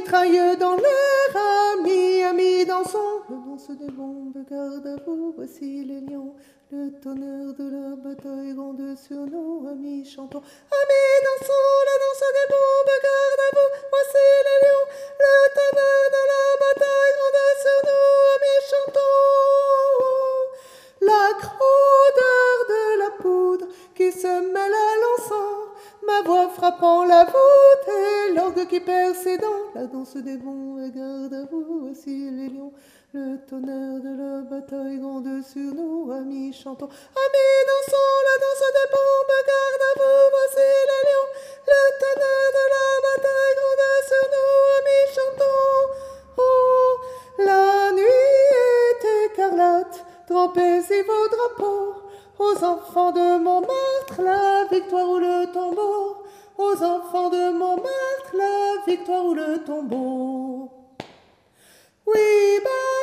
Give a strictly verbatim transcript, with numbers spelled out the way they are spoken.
mitrailleux dans l'air, amis, amis dansons. Le danse des bombes, garde à vous, voici les lions. Le tonnerre de la bataille gronde sur nous, amis, chantons. Amis, dansons, la danse des bombes, garde à vous, voici les lions. Le tonnerre de la bataille gronde sur nous, amis, chantons. La crôdeur de la poudre qui se mêle à l'encens, ma voix frappant la voûte et l'orgue qui perd ses dents. La danse des bons, garde à vous, voici les lions. Le tonnerre de la bataille gronde sur nous, amis, chantons. Amis, dansons, la danse des bombes, garde à vous, voici les lions. Le tonnerre de la bataille gronde sur nous, amis, chantons. Oh, la nuit est écarlate, trempez-y vos drapeaux. Aux enfants de Montmartre, la victoire ou le tombeau. Aux enfants de Montmartre, la victoire ou le tombeau. Oui, bah.